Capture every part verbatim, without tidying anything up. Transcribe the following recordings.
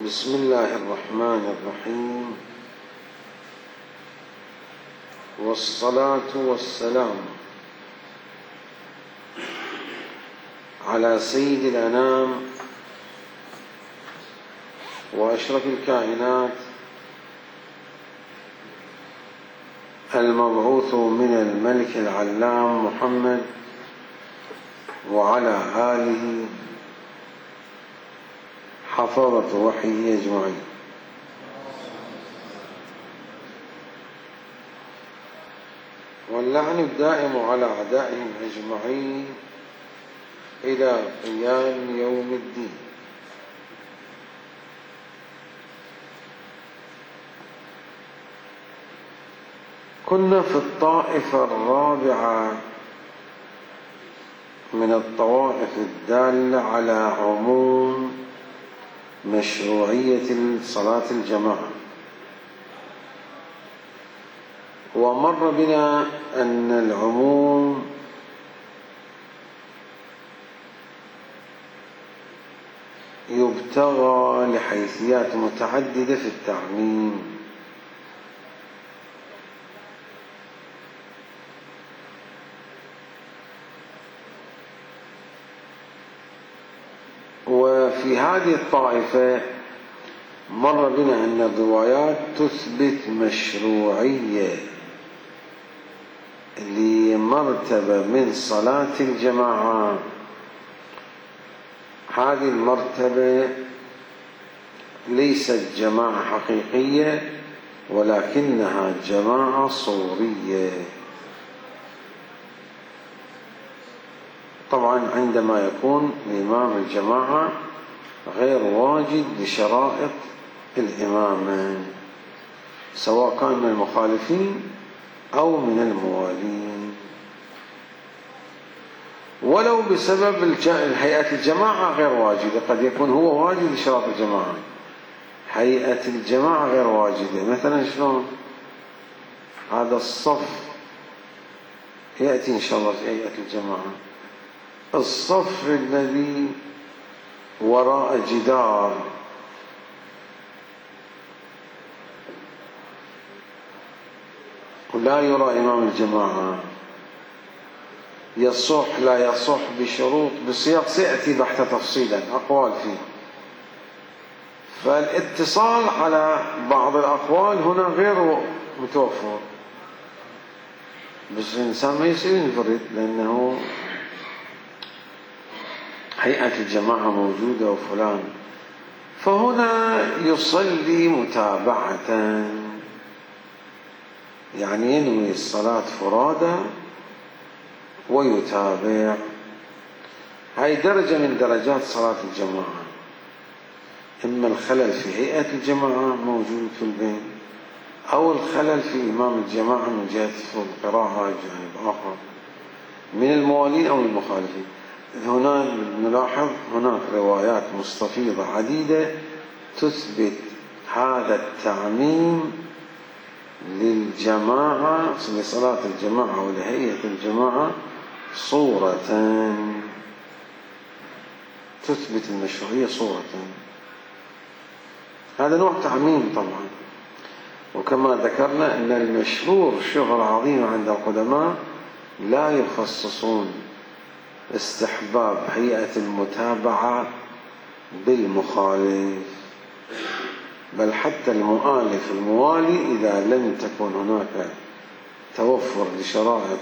بسم الله الرحمن الرحيم، والصلاة والسلام على سيد الأنام وأشرف الكائنات المبعوث من الملك العلام محمد وعلى آله حفظة وحيه أجمعين. واللعن الدائم على أعدائهم أجمعين إلى قيام يوم الدين. كنا في الطائفة الرابعة من الطوائف الدالة على عموم مشروعية صلاة الجماعة، ومر بنا أن العموم يبتغى لحيثيات متعددة في التعميم، وفي هذه الطائفة مر بنا أن الروايات تثبت مشروعية لمرتبة من صلاة الجماعة. هذه المرتبة ليست جماعة حقيقية ولكنها جماعة صورية. طبعا عندما يكون الإمام الجماعة غير واجد لشرائط الإمامة، سواء كان من المخالفين أو من الموالين، ولو بسبب هيئة الجماعة غير واجدة. قد يكون هو واجد لشرائط الجماعة، هيئة الجماعة غير واجدة. مثلا شلون هذا الصف يأتي إن شاء الله في هيئة الجماعة، الصف الذي وراء جدار لا يرى إمام الجماعة، يصح لا يصح بشروط بسياق سيأتي بحث تفصيلا أقوال فيه. فالاتصال على بعض الأقوال هنا غير متوفر، بس الإنسان ما يصير ينفرد لأنه هيئة الجماعة موجودة وفلان، فهنا يصلي متابعة، يعني ينوي الصلاة فرادى ويتابع. هاي درجة من درجات صلاة الجماعة، إما الخلل في هيئة الجماعة موجود في البين، أو الخلل في إمام الجماعة من جهة القراءة جانب آخر من الموالين أو المخالفين. هنا نلاحظ هناك روايات مستفيضة عديدة تثبت هذا التعميم للجماعة، لصلاة الجماعة ولهيئة الجماعة صورة، تثبت المشروعية صورة. هذا نوع تعميم طبعا. وكما ذكرنا أن المشهور شهرة عظيمة عند القدماء لا يخصصون استحباب هيئة المتابعة بالمخالف، بل حتى المؤالف الموالي إذا لم تكن هناك توفر لشرائط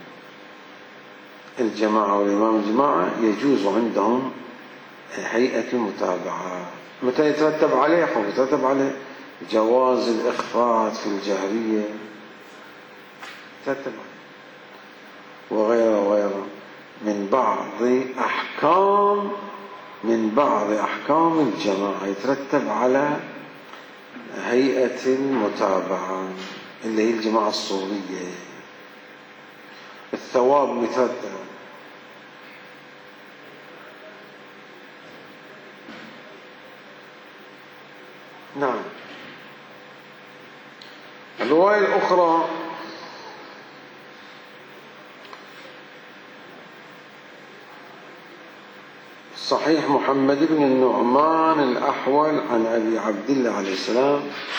الجماعة والإمام الجماعة يجوز عندهم هيئة المتابعة. متى يترتب عليه؟ يترتب عليه جواز الإخفاء في الجهرية، يترتب وغيره وغيره من بعض أحكام من بعض أحكام الجماعة يترتب على هيئة المتابعة اللي هي الجماعة الصورية. الثواب مترتب. نعم. الرواية الأخرى صحيح محمد بن النعمان الأحول عن أبي عبد الله عليه السلام.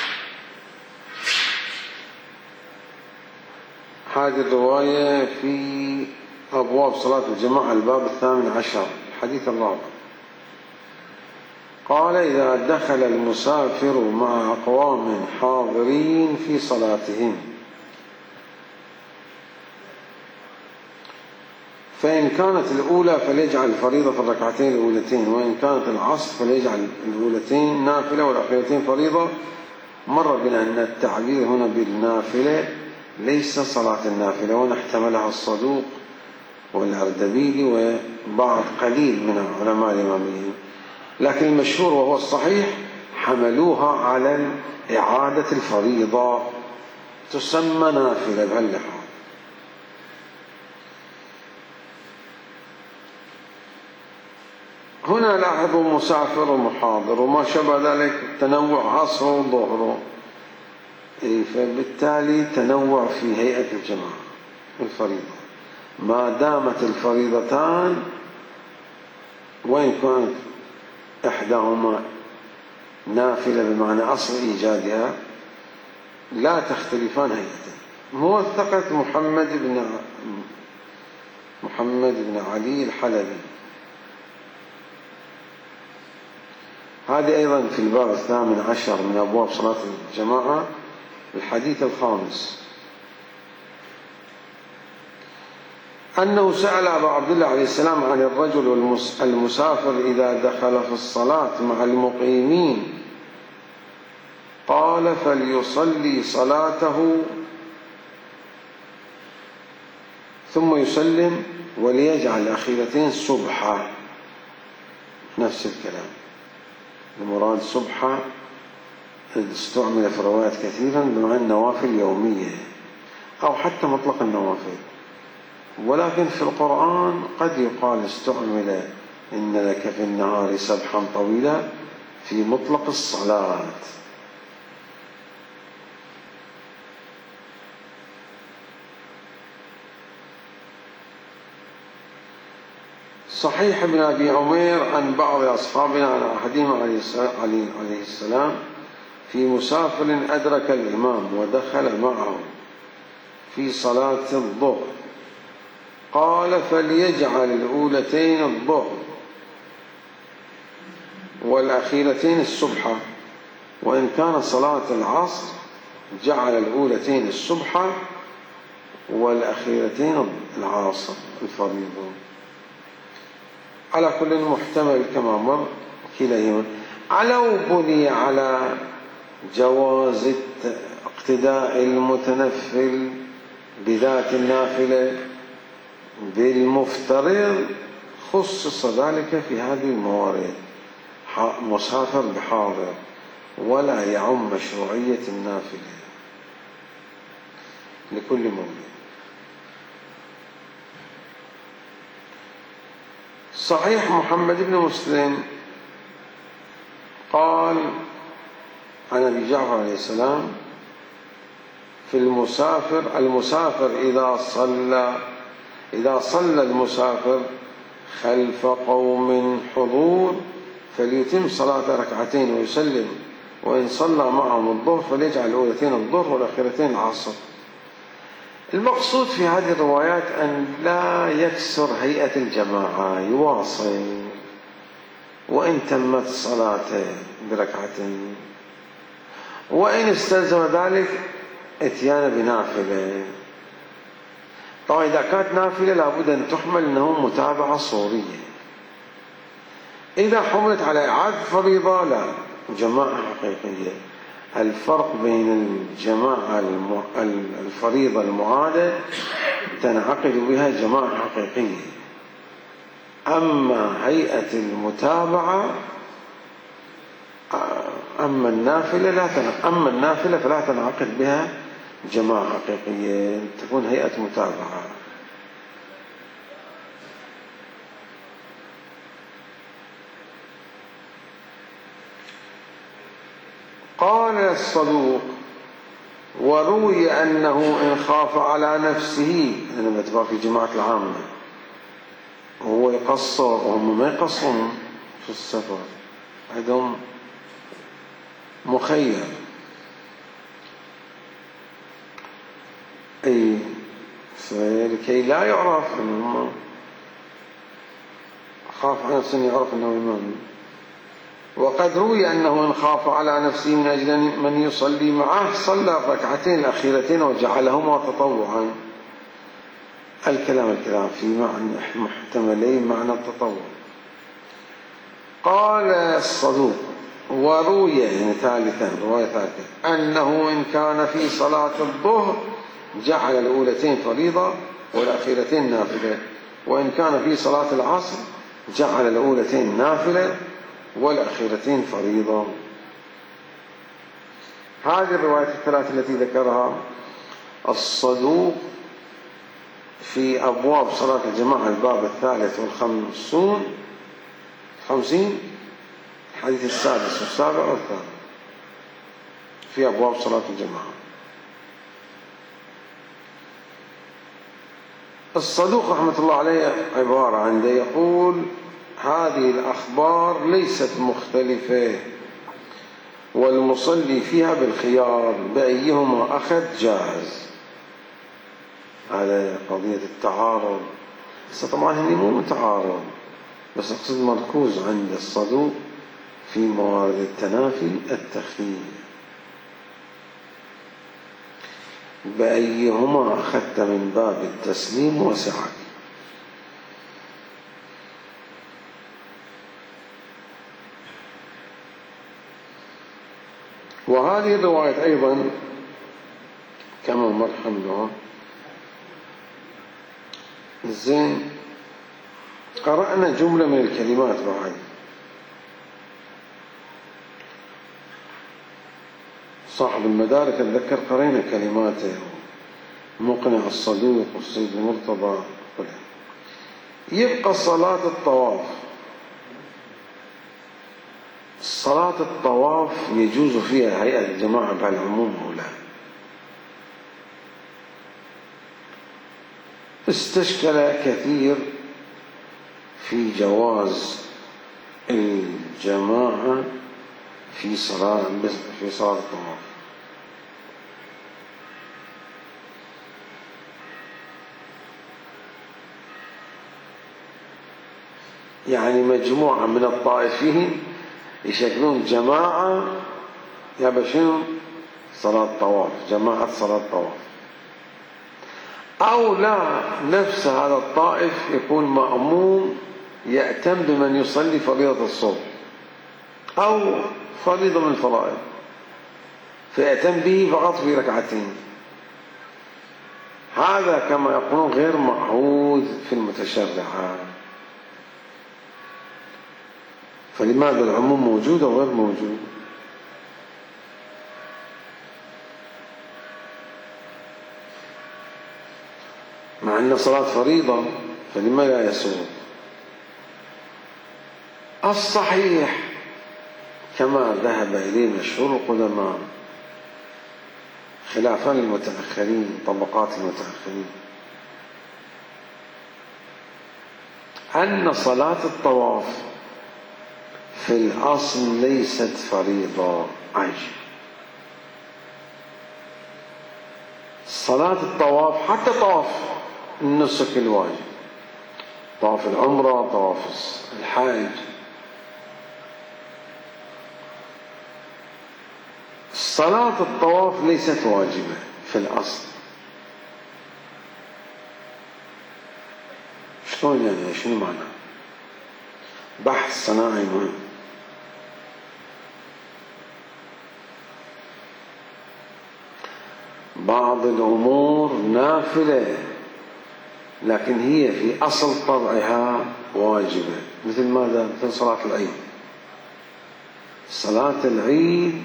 هذه الرواية في أبواب صلاة الجماعة الباب الثامن عشر الحديث الرابع. قال: إذا دخل المسافر مع أقوام حاضرين في صلاتهم فإن كانت الأولى فليجعل الفريضة في الركعتين الأولتين، وإن كانت العصر فليجعل الأولتين نافلة والأخيرتين فريضة. مر بنا أن التعبير هنا بالنافلة ليس صلاة النافلة، ونحتملها الصدوق والأردبيلي وبعض قليل من علماء الإماميين، لكن المشهور وهو الصحيح حملوها على إعادة الفريضة، تسمى نافلة بهاللحاظ. هنا لاحظوا مسافر ومحاضر وما شابه ذلك، تنوع عصر وظهر، فبالتالي تنوع في هيئة الجماعة الفريضة، ما دامت الفريضتان وإن كانت إحداهما نافلة بمعنى أصل إيجادها لا تختلفان هيئة. موثقة محمد بن محمد بن علي الحلبي، هذه أيضا في الباب الثامن عشر من أبواب صلاة الجماعة الحديث الخامس، أنه سأل أبا عبد الله عليه السلام عن الرجل المسافر إذا دخل في الصلاة مع المقيمين، قال: فليصلي صلاته ثم يسلم وليجعل الأخيرتين سبحة. نفس الكلام، المراد سبحة استعمل في الروايات كثيرا بمعنى النوافل اليومية أو حتى مطلق النوافل، ولكن في القرآن قد يقال استعمل إن لك في النهار سبحا طويلا في مطلق الصلاة. صحيح ابن أبي عمير عن بعض أصحابنا عن أحدهم عليه السلام في مسافر أدرك الإمام ودخل معه في صلاة الظهر، قال: فليجعل الأولتين الظهر والأخيرتين السبحة، وإن كان صلاة العصر جعل الأولتين السبحة والأخيرتين العصر الفريضة. على كل محتمل كما مر كليهما. لو بني على جواز اقتداء المتنفل بذات النافلة بالمفترض خصص ذلك في هذه الموارد، مسافر بحاضر، ولا يعم مشروعية النافلة لكل مولد. صحيح محمد بن مسلم قال عن أبي جعفر عليه السلام في المسافر: المسافر إذا صلى إذا صلى المسافر خلف قوم حضور فليتم صلاة ركعتين ويسلم، وإن صلى معهم الظهر فليجعل الأولتين الظهر والأخيرتين العصر. المقصود في هذه الروايات أن لا يكسر هيئة الجماعة، يواصل وإن تمت صلاته بركعتين، وإن استلزم ذلك اتيان بنافلة. طبعا إذا كانت نافلة لابد أن تحمل أنه متابعة صورية. إذا حملت على إعادة فريضة لا، جماعة حقيقية. الفرق بين الجماعة الفريضة المعادة تنعقد بها جماعة حقيقية، أما هيئة المتابعة أما النافلة لا أما النافلة فلا تنعقد بها جماعة حقيقية، تكون هيئة متابعة. قال الصدوق: وروي أنه إن خاف على نفسه، أنا بتبقى في جماعة العامة، هو يقصر وهم ما يقصرون في السفر، عندهم مخير. أي فلكي لا يعرف أنهم خاف على نفسه يعرف أنه إمام. وقد روي أنه إن خاف على نفسه من أجل من يصلي معه صلى الركعتين الأخيرتين وجعلهما تطوعا. الكلام الكلام في معنى محتملين معنى التطوع. قال الصدوق وروي يعني ثالثا رواية ثالثة أنه إن كان في صلاة الظهر جعل الأولتين فريضة والأخيرتين نافلة، وإن كان في صلاة العصر جعل الأولتين نافلة والأخيرتين فريضة. هذه الرواية الثلاث التي ذكرها الصدوق في أبواب صلاة الجماعة الباب الثالث والخمسون خمسين الحديث السادس والسابع والثامن في أبواب صلاة الجماعة. الصدوق رحمة الله عليه عبارة عنده يقول هذه الأخبار ليست مختلفة والمصلي فيها بالخيار بأيهما أخذ جاهز. هذا قضية التعارض، بس طبعا هني مو متعارض، بس أقصد مركوز عند الصدوق في موارد التنافي التخيير. بأيهما أخذت من باب التسليم وسعك. وهذه الرواية أيضا كما مر حملها. زين، قرأنا جملة من الكلمات بعد. صاحب المدارك أتذكر قرينا كلماته، مقنع الصدوق والسيد المرتضى. يبقى صلاة الطواف. صلاة الطواف يجوز فيها هيئة الجماعة بالعموم أو لا؟ استشكل كثير في جواز الجماعة في صلاة في صلاة الطواف. يعني مجموعة من الطائفين يشكلون جماعة يبقى شنو؟ صلاة طواف، جماعة صلاة طواف. أو لا، نفس هذا الطائف يكون مأموم يأتم بمن يصلي فريضة الصبح أو فريضة من الفرائض فيأتم به فقط في ركعتين. هذا كما يقولون غير معهود في المتشرعات. فلماذا العموم موجود أو غير موجود؟ مع أن صلاة فريضة، فلما لا يسوق؟ الصحيح كما ذهب إليه مشهور القدماء خلافا للمتأخرين، طبقات المتأخرين، أن صلاة الطواف في الأصل ليست فريضة عجب. صلاة الطواف حتى طواف النسك الواجب، طواف العمرة، طواف الحج، صلاة الطواف ليست واجبة في الأصل. شلون يعني؟ شنو معنى؟ بحث صناعي مهم. بعض الأمور نافلة لكن هي في أصل طبعها واجبة، مثل ماذا؟ مثل صلاة العيد. صلاة العيد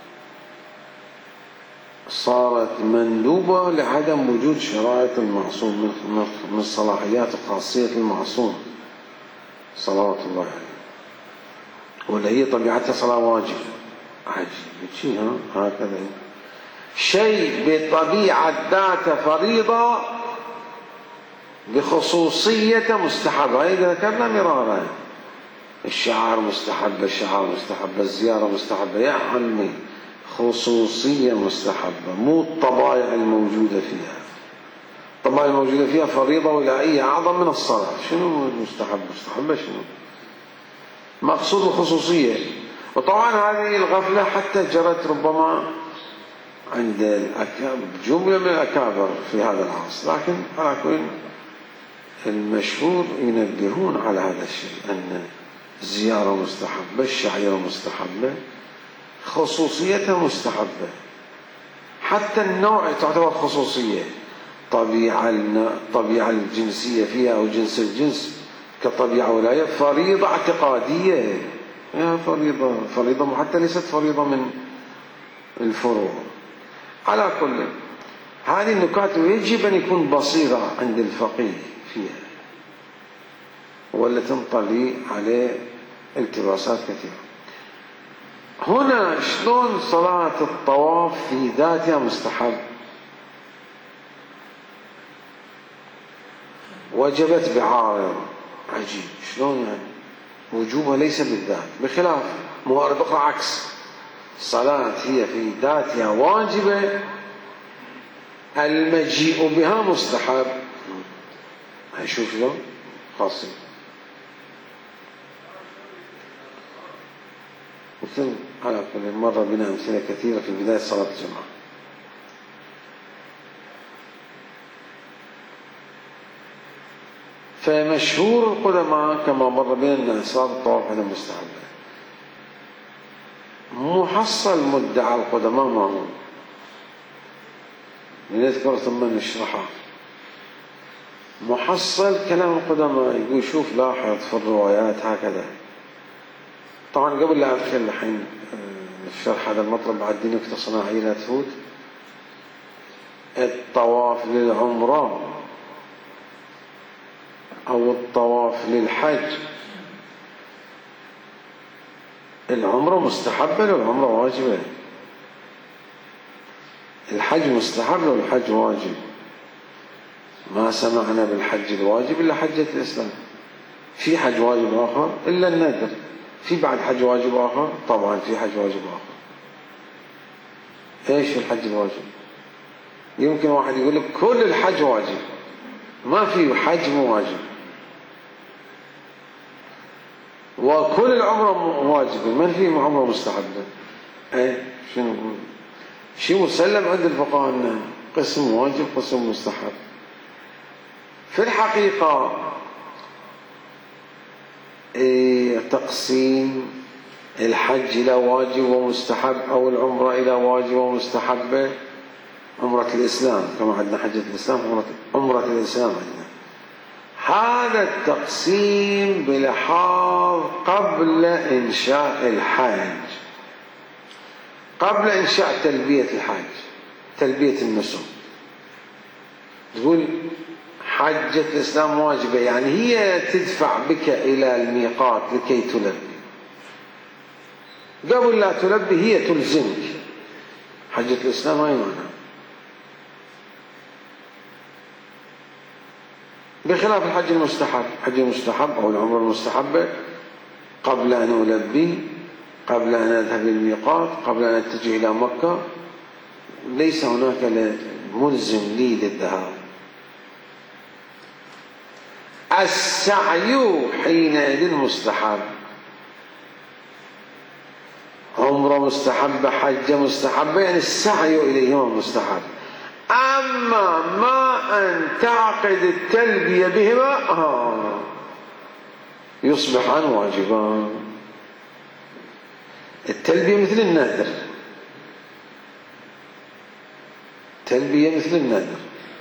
صارت مندوبة لعدم وجود شرائط المعصوم من صلاحيات خاصية المعصوم صلوات الله عليه، ولا هي طبيعتها صلاة واجبة عجيب شيء. ها هكذا شيء بطبيعة ذاته فريضة بخصوصية مستحبة، هذا ذكرنا مرارا. الشعار مستحبة، الشعار مستحبة، الزيارة مستحبة، يا عمي خصوصية مستحبة، مو الطبائع الموجودة فيها. الطبائع الموجودة فيها فريضة ولائية أعظم من الصلاة. شنو المستحب؟ مستحبة شنو؟ مقصود الخصوصية. وطبعا هذه الغفلة حتى جرت ربما عند الأكابر، جملة من الأكابر في هذا العصر، لكن على كل المشهور ينبهون على هذا الشيء، أن الزيارة مستحبة، الشعيرة مستحبة، خصوصيتها مستحبة. حتى النوع تعتبر خصوصية، طبيعة الطبيعة الجنسية فيها أو جنس الجنس كطبيعة ولاية، فريضة اعتقادية، يا فريضة فريضة حتى ليست فريضة من الفروع. على كل هذه النكات يجب أن يكون بصيرة عند الفقيه فيها، ولا تنطلي عليه التباسات كثيرة. هنا شلون صلاة الطواف في ذاتها مستحب؟ وجبت بعارض عجيب. شلون يعني؟ وجوبها ليس بالذات، بخلاف موارد أخرى عكس. الصلاة هي في ذاتها واجبة، المجيء بها مستحب. هنشوف شلون خاصة مثل على كل مرة بنا أمثلة كثيرة في بداية صلاة الجمعة. فمشهور القدماء كما مر بنا أن صلاة الطواف هذا مستحب. محصل مدعى القدماء ما هو؟ نذكر ثم نشرحه. محصل كلام القدماء يقول شوف لاحظ في الروايات هكذا. طبعا قبل لا أدخل الحين في شرح هذا المطلب بعد دي نكتة صناعية لا تفوت. الطواف للعمرة أو الطواف للحج، العمرة مستحبة للعمرة واجبة، الحج مستحب والحج واجب. ما سمعنا بالحج الواجب إلا حجة الإسلام. في حج واجب آخر إلا النذر. في بعد حج واجب آخر؟ طبعا في حج واجب آخر. إيش في الحج الواجب؟ يمكن واحد يقول لك كل الحج واجب، ما في حج مو واجب. وكل العمرة واجبة، من في عمرة مستحبة؟ ايه شنو شيء مسلم عند الفقهاء انه قسم واجب قسم مستحب. في الحقيقة إيه تقسيم الحج إلى واجب ومستحب أو العمرة إلى واجب ومستحبة، عمرة الإسلام كما عندنا حجة الإسلام، عمرة, عمرة الإسلام عندنا. هذا التقسيم بلحاظ قبل إنشاء الحج، قبل إنشاء تلبية الحج، تلبية النسك. تقول حجة الإسلام واجبة، يعني هي تدفع بك إلى الميقات لكي تلبي. قبل لا تلبي هي تلزمك. حجة الإسلام أي معنى؟ بخلاف الحج المستحب. الحج المستحب أو العمرة المستحبة قبل أن ألبي، قبل أن أذهب للميقات، قبل أن أتجه إلى مكة، ليس هناك ملزم لي للذهاب. السعي حينئذ مستحب، عمرة مستحبة، حجة مستحبة، يعني السعي إليهما مستحب. أما ما أن تعقد التلبية بهما آه يصبحان واجبان. التلبية مثل النذر، تلبية مثل النذر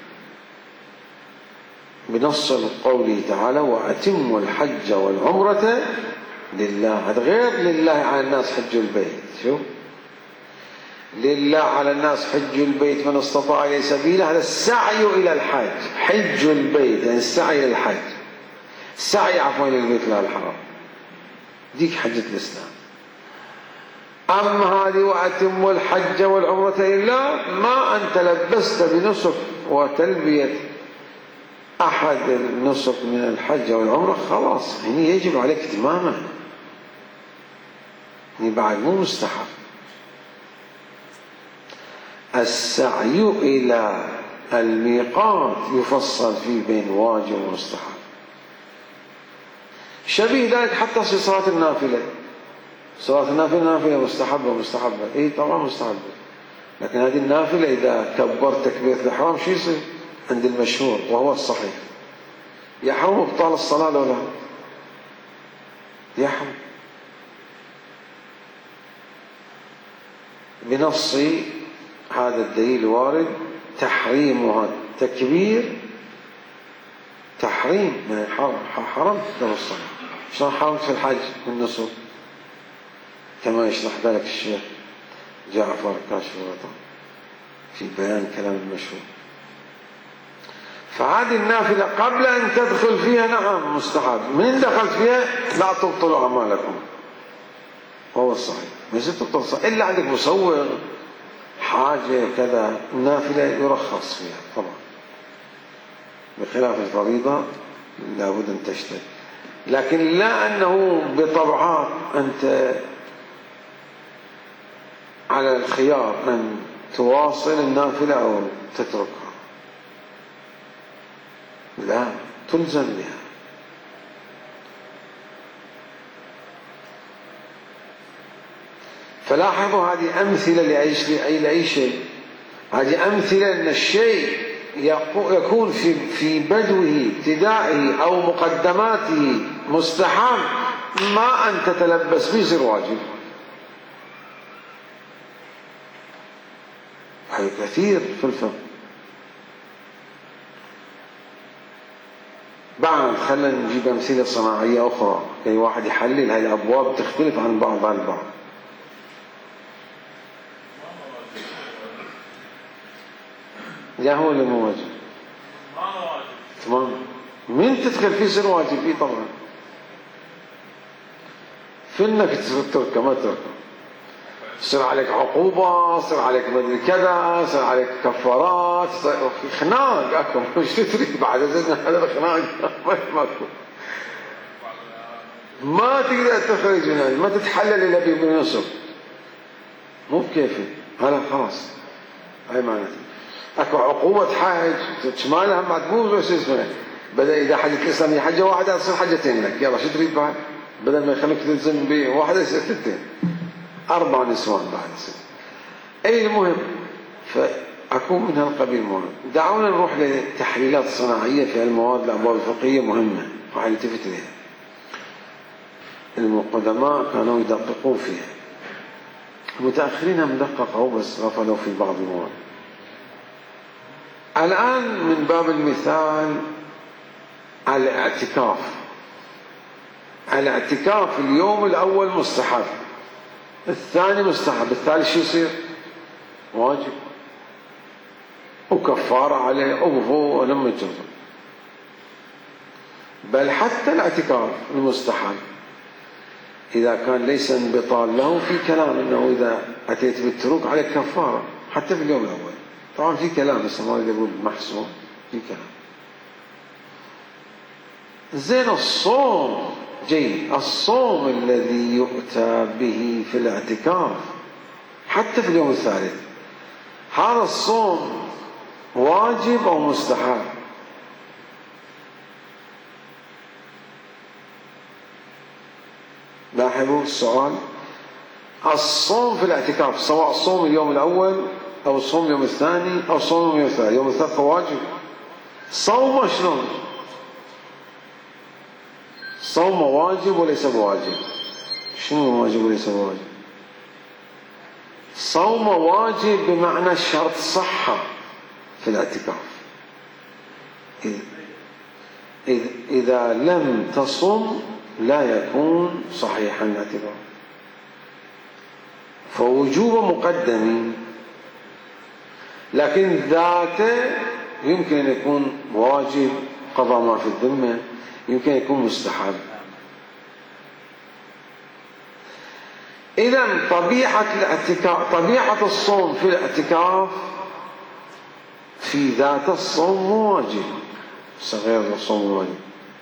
بنص قوله تعالى وأتموا الحج والعمرة لله. هذا غير لله على الناس حج البيت. شوف، لله على الناس حج البيت من استطاع إليه سبيلا، هذا السعي إلى الحج. حج البيت يعني السعي إلى الحج، السعي عفوا إلى البيت لا الحرام، ديك حجة الإسلام. أما هذه وأتموا الحج والعمرة لله، ما أن تلبست بنسك وتلبية أحد النسك من الحج أو العمرة خلاص يعني يجب عليك تماما، يعني بعد مو مستحب. السعي إلى الميقات يفصل فيه بين واجب ومستحب. شبيه ذلك حتى في صلاة النافلة. صلاة النافلة نافلة مستحبة مستحبة إيه طبعا مستحبة، لكن هذه النافلة إذا كبرت تكبيرة الإحرام شو يصير عند المشهور وهو الصحيح؟ يحرم إبطال الصلاة لو لا يحرم بنص هذا الدليل الوارد تحريمها التكبير، تحريم من حرمت له الصلاة. شلون حرمت في الحج من نسك؟ كما يشرح ذلك الشيخ جعفر كاشف الغطاء في بيان كلام المشهور. فهذه النافلة قبل أن تدخل فيها نعم مستحب، من دخلت فيها لا تبطلوا أعمالكم وهو الصحيح، ما يصير تبطل الصلاة إلا عندك مصور حاجة كذا، النافلة يرخص فيها طبعا، بخلاف الفريضة لابد أن تشترك. لكن لا أنه بطبعات أنت على الخيار أن تواصل النافلة أو تتركها، لا تلزم بها. فلاحظوا هذه أمثلة لأي شيء، هذه أمثلة أن الشيء يكون في في بدوه ابتدائه أو مقدماته مستحب، ما أن تتلبس به يصير واجب. هذا كثير في الفقه. بعد خلينا نجيب أمثلة صناعية أخرى كي واحد يحلل هذه الأبواب تختلف عن بعضها البعض. يا هو اللي مو واجب تمام، من تدخل فيه يصير واجب فيه طبعا، في انك تتركه ما تتركه يصير عليك عقوبة، يصير عليك مدري كذا، يصير عليك كفارات، في خناق اكو مش تدري بعد هذا الخناق ماكو، ما تقدر تخرج من هذا، ما تتحلل الا بنصب مو بكيفي هلا خلاص. هاي معناته اكو عقوبة حج تشمالها بعد مو بس اسمه بدل اذا حجة الاسلامية حجة واحدة تصير حجتين لك، يلا شو تريد بعد؟ بدل ما يخليك تلزم بواحدة يصير ثنتين اربع نسوان بعد يصير. اي المهم فاكون من هالقبيل مهم. دعونا نروح للتحليلات الصناعية في المواد الابواب الفقهية مهمة راح نلتفت اليها. القدماء كانوا يدققون فيها، المتأخرين هم دققوا بس غفلوا في بعض المواد. الآن من باب المثال على الاعتكاف، الاعتكاف اليوم الأول مستحب، الثاني مستحب، الثالث شو يصير؟ واجب وكفارة عليه أوفو ولما يجرب. بل حتى الاعتكاف المستحب إذا كان ليس انبطال له في كلام أنه إذا أتيت بالتروك عليك كفارة حتى في اليوم الأول. طبعا في كلام بس ما يقول محسوم، في كلام. زين الصوم جيد، الصوم الذي يؤتى به في الاعتكاف حتى في اليوم الثالث، هذا الصوم واجب أو مستحب؟ لاحظوا السؤال، الصوم في الاعتكاف سواء صوم اليوم الأول أو صوم اليوم الثاني أو صوم اليوم الثالث، يوم الثالث واجب. صوم شلون؟ صوم واجب وليس بواجب. شنو واجب وليس بواجب؟ صوم واجب بمعنى شرط صحة في الاعتكاف، إذا لم تصم لا يكون صحيحا الاعتكاف، فوجوب مقدم، لكن ذاته يمكن أن يكون واجب قضاء ما في الذمة، يمكن أن يكون مستحب. إذن طبيعة الاعتكاف، طبيعة الصوم في الاعتكاف في ذات الصوم واجب، غير الصوم الواجب،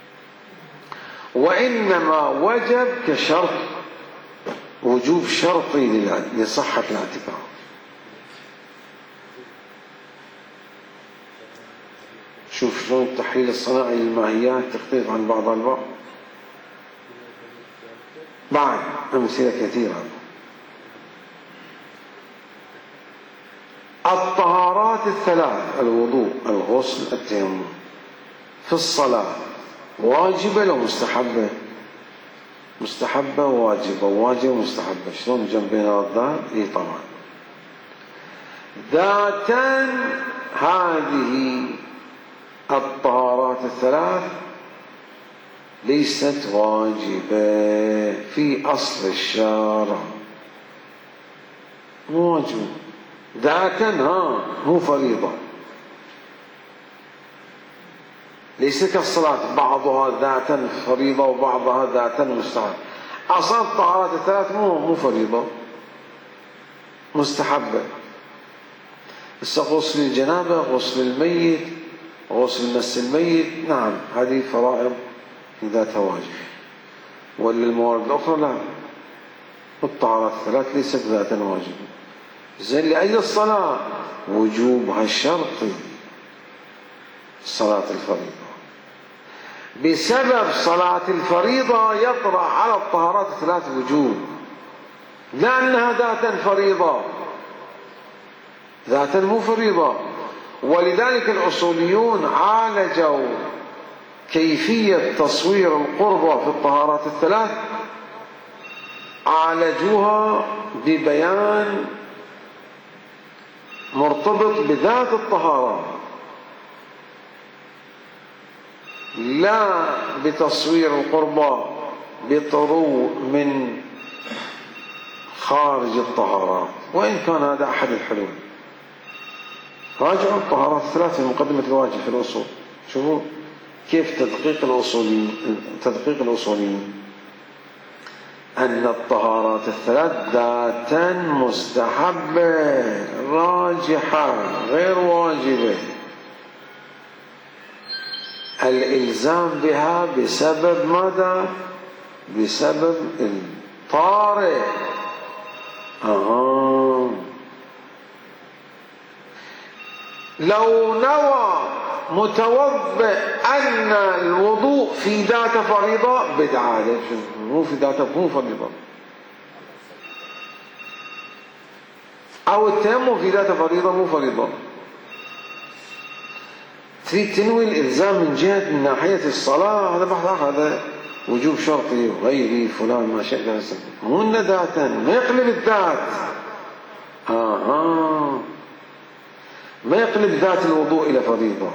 وإنما وجب كشرط، وجوب شرطي لصحة الاعتكاف. شوف شلون التحليل الصناعي للماهيات تختلف عن بعضها البعض. بعد أمثلة كثيرة. الطهارات الثلاث: الوضوء، الغسل، التيمم، في الصلاة واجبة لو مستحبة؟ مستحبة وواجبة، وواجبة ومستحبة. شلون جنبين الضاد؟ اي طبعا. ذاتا هذه الطهارات الثلاث ليست واجبة في أصل الشارع، مو واجبة ذاتا، ها مو فريضة. ليس كالصلاة بعضها ذاتا فريضة وبعضها ذاتا مستحب. أصلا الطهارات الثلاث مو مو فريضة، مستحبة. بس غسل الجنابة، غسل الميت، غسل مس الميت، نعم هذه فرائض في ذاتها واجبة. وللموارد الأخرى لا، الطهارات الثلاث ليست ذاتا واجبة. زين لأجل الصلاة وجوبها الشرطي، صلاة الفريضة. بسبب صلاة الفريضة يطرأ على الطهارات الثلاث وجوب، لأنها ذاتا فريضة، ذاتا مو فريضة. ولذلك الأصوليون عالجوا كيفية تصوير القربة في الطهارات الثلاث، عالجوها ببيان مرتبط بذات الطهارة، لا بتصوير القربة بطرو من خارج الطهارات، وإن كان هذا أحد الحلول. راجعوا الطهارات الثلاث في مقدمة الواجب في الأصول، شوفوا كيف تدقيق الأصوليين تدقيق الأصوليين أن الطهارات الثلاث ذاتا مستحبة راجحة غير واجبة، الإلزام بها بسبب ماذا؟ بسبب الطارئ. آه. لو نوى متوضئ أن الوضوء في ذات فريضة بدعة، مو في ذات مو فريضة، أو التيمم في ذات فريضة مو فريضة، تريد تنوي الإلزام من جهة من ناحية الصلاة، هذا بحث آخر، هذا وجوب شرطي وغيري فلان ما شاء، مو إنه ذاتا، ما يقلب الذات. آه آه ما يقلب ذات الوضوء إلى فريضة،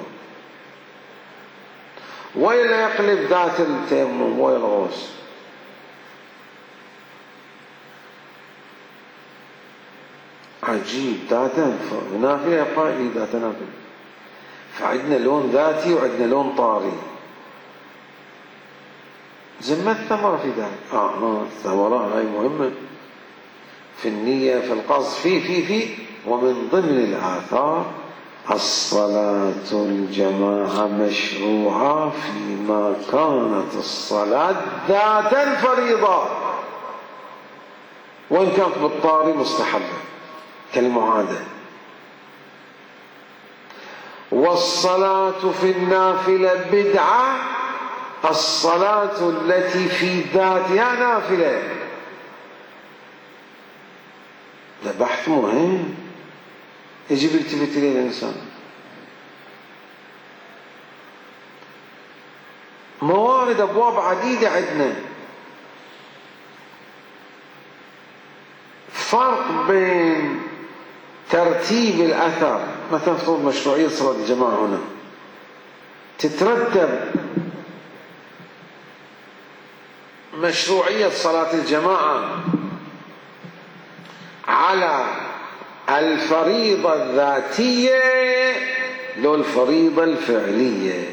ولا يقلب ذات التيمم ولا الغسل. عجيب، ذاتا نافلة يبقى إيه ذاتا نافلة. فعندنا لون ذاتي وعندنا لون طاري. زي الثمرة في ذلك. آه آه الثمرة هاي مهمة في النية، في القصد، في في في ومن ضمن الآثار الصلاة الجماعة مشروعة فيما كانت الصلاة ذاتا فريضة، وإن كانت بالطاري مستحبة كالمعادة. والصلاة في النافلة بدعة، الصلاة التي في ذاتها نافلة. ده بحث مهم يجب التفت إليه الإنسان. موارد أبواب عديدة عندنا. فرق بين ترتيب الأثر، مثلا افترض مشروعية صلاة الجماعة هنا، تترتب مشروعية صلاة الجماعة على الفريضة الذاتية لو الفريضة الفعلية.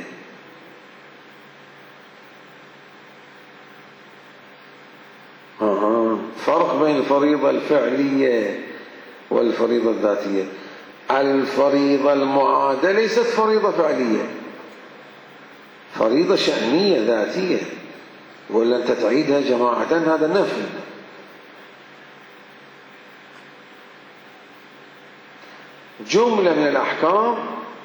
آه. فرق بين الفريضة الفعلية والفريضة الذاتية. الفريضة المعادة ليست فريضة فعلية، فريضة شأنية ذاتية، ولا أنت تعيدها جماعة هذا نفل. جملة من الأحكام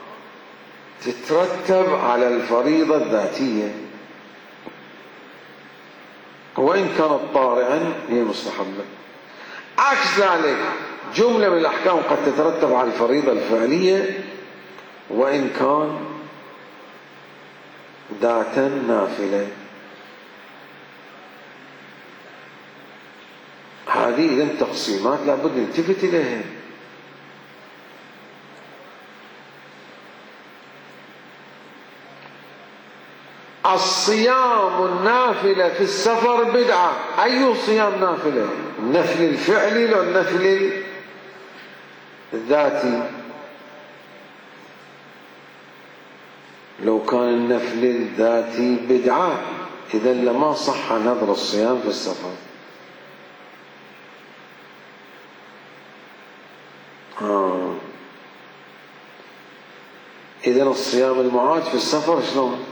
تترتب على الفريضة الذاتية، وإن كانت طارئا هي مستحبة. عكس ذلك جملة من الأحكام قد تترتب على الفريضة الفعلية وإن كان ذاتا نافلة. هذه إذن تقسيمات لابد نلتفت إليها. الصيام النافلة في السفر بدعة. أي صيام نافلة؟ النفل الفعلي لو النفل الذاتي؟ لو كان النفل الذاتي بدعة إذا لما صح نذر الصيام في السفر. آه. إذا الصيام المعاد في السفر شلون؟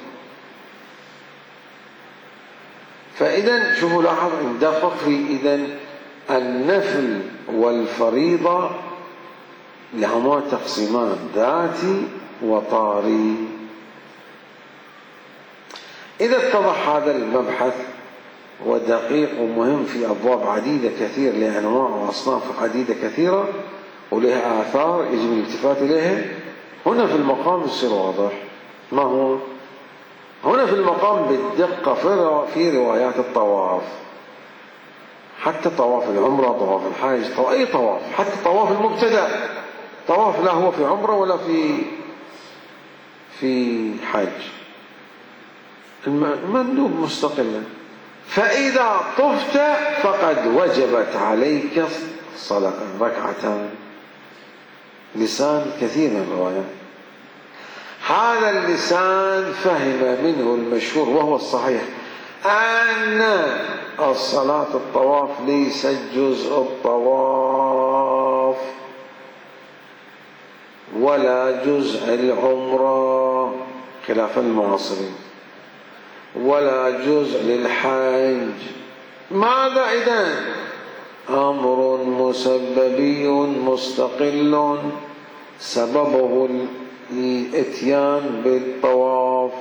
فإذا شوفوا لاحظ ندقق في إذا النفل والفريضة لهما تقسيمان ذاتي وطاري. إذا اتضح هذا المبحث ودقيق ومهم في أبواب عديدة كثير لأنواع وأصناف عديدة كثيرة ولها آثار يجب الالتفات إليها، هنا في المقام يصير واضح. ما هو؟ هنا في المقام بالدقة في روايات الطواف، حتى طواف العمرة، طواف الحج، طواف أي طواف، حتى طواف المبتدأ، طواف لا هو في عمرة ولا في في حج، المندوب مستقلا. فإذا طفت فقد وجبت عليك صلاة ركعتان. لسان كثير من الروايات. هذا اللسان فهم منه المشهور وهو الصحيح أن الصلاة الطواف ليست جزء الطواف ولا جزء العمرة خلاف المعاصرين، ولا جزء للحج. ماذا إذن؟ أمر مسببي مستقل سببه الاتيان بالطواف.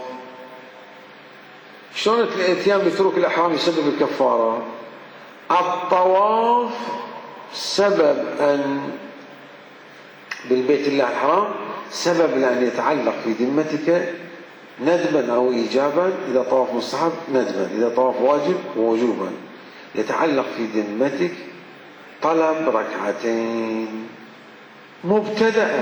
شلون الاتيان بترك الإحرام يسبب الكفارة؟ الطواف سبب أن بالبيت الله الحرام سبب لأن يتعلق في ذمتك ندبا أو إيجابا، إذا طواف مستحب ندبا، إذا طواف واجب وجوبا، يتعلق في ذمتك طلب ركعتين مبتدأ.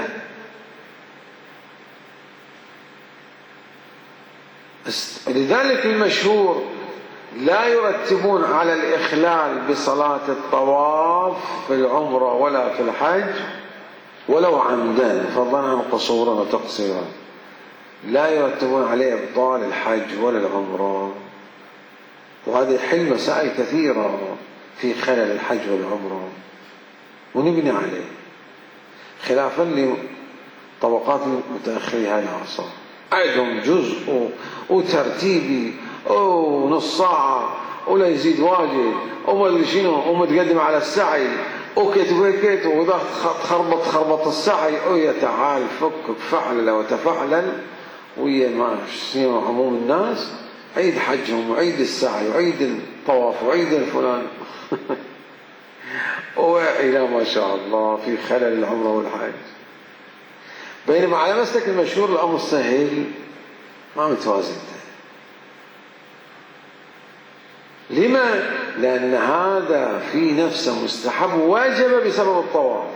لذلك المشهور لا يرتبون على الإخلال بصلاة الطواف في العمرة ولا في الحج ولو عمدا فضلا عن قصورا وتقصيرا، لا يرتبون عليه إبطال الحج ولا العمرة. وهذا يحل مسائل كثيرة في خلل الحج والعمرة ونبني عليه، خلافا لطبقات متأخري هذه العصر عندهم جزء وترتيبي ونص ساعة ولا يزيد واجد وما ادري شنو ومتقدم على السعي وكت وكت، واذا تخربط خربط السعي ويا تعال فك فعل وتفعلل ويا ما شنو عموم الناس، عيد حجهم وعيد السعي وعيد الطواف وعيد الفلان وإلى ما شاء الله في خلل العمرة والحج. بينما على مسلك المشهور الأمر سهل ما متوازن. لما؟ لأن هذا في نفسه مستحب واجب بسبب الطواف.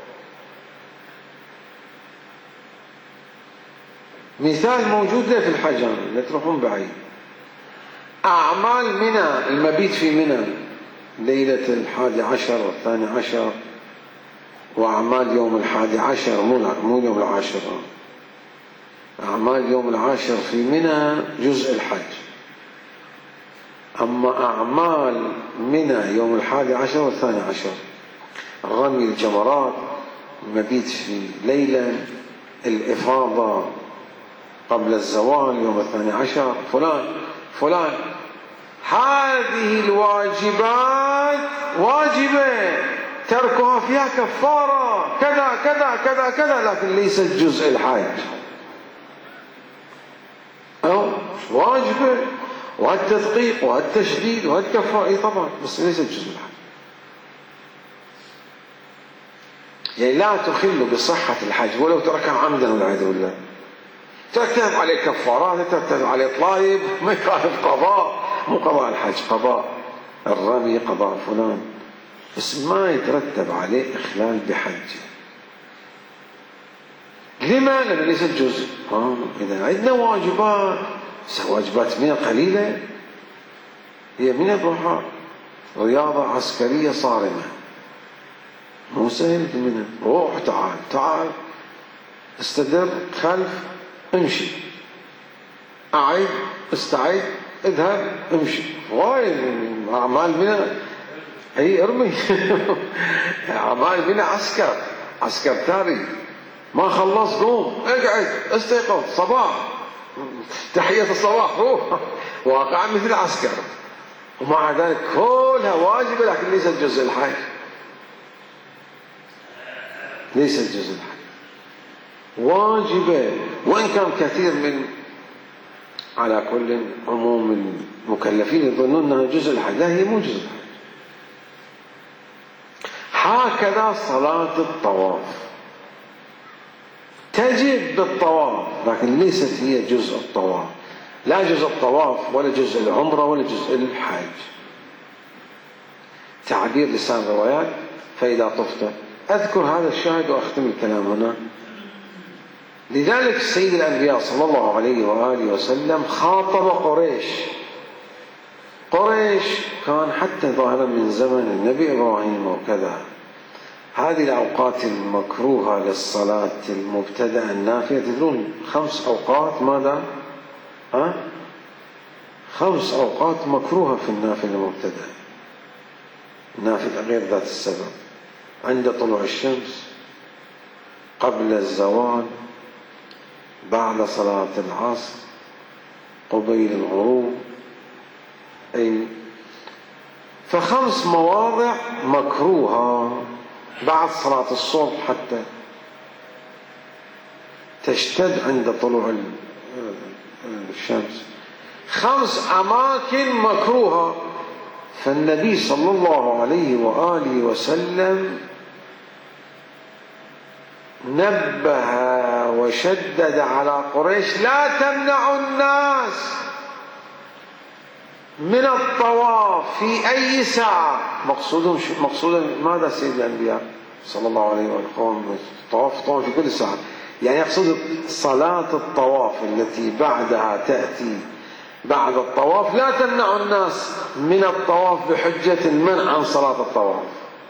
مثال موجود له في الحجان، لا تروحون بعيد. أعمال منى، المبيت في منى ليلة الحادي عشر والثاني عشر، وأعمال يوم الحادي عشر مو يوم العاشر، أعمال يوم العاشر في منى جزء الحج. أما أعمال منى يوم الحادي عشر والثاني عشر رمي الجمرات، المبيت في ليلة، الإفاضة قبل الزوال يوم الثاني عشر فلان فلان. هذه الواجبات واجبة تركها فيها كفارة كذا كذا كذا كذا، لكن ليست جزء الحج. أو واجبة وهالتدقيق وهالتشديد وهالكفارة طبعا، بس ليست جزء الحج. يعني لا تخل بصحة الحج ولو تركها عمدا والعياذ بالله. ترتب عليه كفارات، ترتب عليه طلايب، ما يخالف قضاء، مو قضاء الحج، قضاء الرمي، قضاء فلان، بس ما يترتب عليه إخلال بحجه. لما؟ لأنه ليست جزء. آه إذا عندنا واجبات، واجبات منها قليلة، هي من بروحها رياضة عسكرية صارمة، مو سهل منها. روح تعال تعال استدر خلف امشي، أعد استعد اذهب امشي، وايد أعمال منها. هي ارمي أعمال منها عسكر، عسكر تاري. ما خلص قوم اقعد استيقظ صباح تحية الصباح روح، واقع مثل عسكر. ومع ذلك كلها واجبة، لكن ليست جزء الحج، ليست جزء الحج، واجبة. وإن كان كثير من على كل عموم المكلفين يظنون أنها جزء الحج، لا هي مو جزء الحج. هكذا صلاة الطواف تجب بالطواف، لكن ليست هي جزء الطواف، لا جزء الطواف ولا جزء العمرة ولا جزء الحج. تعبير لسان الروايات فإذا طفت. أذكر هذا الشاهد وأختم الكلام هنا. لذلك سيد الأنبياء صلى الله عليه وآله وسلم خاطب قريش. قريش كان حتى ظاهرا من زمن النبي إبراهيم وكذا، هذه الأوقات المكروهة للصلاة المبتدأ النافلة، تدرون خمس أوقات ماذا؟ ها؟ خمس أوقات مكروهة في النافلة المبتدأ، النافلة غير ذات السبب: عند طلوع الشمس، قبل الزوال، بعد صلاة العصر، قبيل الغروب. أي فخمس مواضع مكروهة بعد صلاة الصبح حتى تشتد عند طلوع الشمس. خمس أماكن مكروهة، فالنبي صلى الله عليه وآله وسلم نبه وشدد على قريش: لا تمنعوا الناس من الطواف في أي ساعة. مقصودهم مقصودا ماذا سيد الأنبياء صلى الله عليه وسلم؟ الطواف طواف في كل ساعة، يعني يقصد صلاة الطواف التي بعدها تأتي بعد الطواف. لا تمنعوا الناس من الطواف بحجة المنع عن صلاة الطواف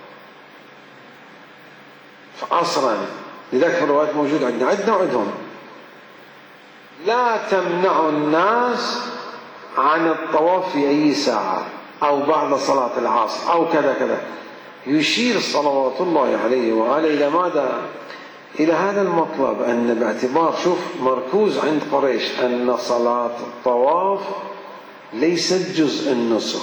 فأصلا. لذلك في الروايات موجود عندنا عندنا وعندهم: لا تمنعوا الناس عن الطواف في أي ساعة، أو بعد صلاة العصر، أو كذا كذا. يشير صلوات الله عليه وآله إلى ماذا؟ إلى هذا المطلب، أن باعتبار شوف مركوز عند قريش أن صلاة الطواف ليست جزء النسك،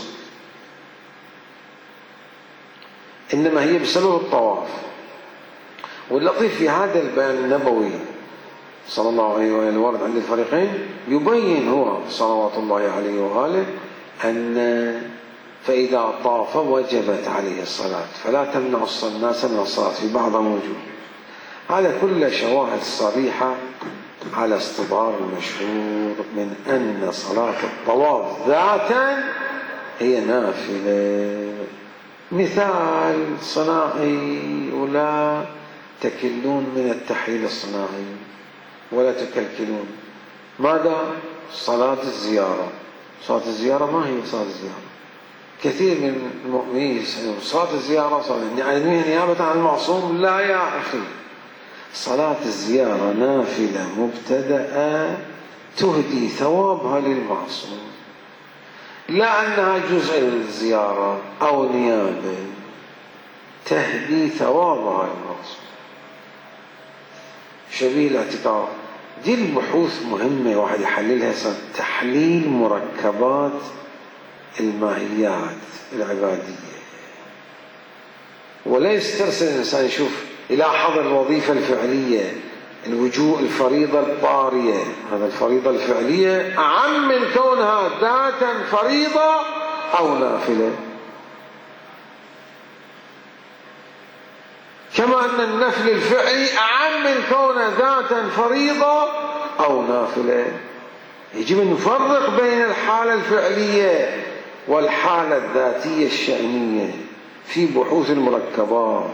إنما هي بسبب الطواف. واللطيف في هذا البيان النبوي صلى الله عليه وآله الورد عند الفريقين، يبين هو صلوات الله عليه وآله أن فإذا طاف وجبت عليه الصلاة، فلا تمنع الناس من الصلاة، في بعض موجود. هذا كل شواهد صريحة على استظهار المشهور من أن صلاة الطواف ذاتا هي نافلة. مثال صناعي: ولا تكلون من التحليل الصناعي ولا تكلكلون. ماذا؟ صلاة الزيارة. صلاة الزيارة ما هي صلاة الزيارة؟ كثير من المؤمنين يسألون: صلاة الزيارة صلاة يعني نيابة عن المعصوم؟ لا يا أخي، صلاة الزيارة نافلة مبتدأة تهدي ثوابها للمعصوم، لا أنها جزء الزيارة أو نيابة، تهدي ثوابها للمعصوم. شبيه الاعتكاف: دي البحوث مهمة واحد يحللها، تحليل مركبات الماهيات العبادية، ولا يسترسل الإنسان يشوف يلاحظ الوظيفة الفعلية، الوجوه الفريضة الطارية. هذا الفريضة الفعلية أعم من كونها ذاتا فريضة أو نافلة، كما أن النفل الفعلي أعم من كونه ذاتا فريضة أو نافلة. يجب أن نفرق بين الحالة الفعلية والحالة الذاتية الشأنية في بحوث المركبات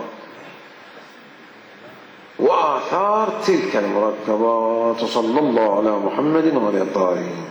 وآثار تلك المركبات. وصلى الله على محمد وعلى آله.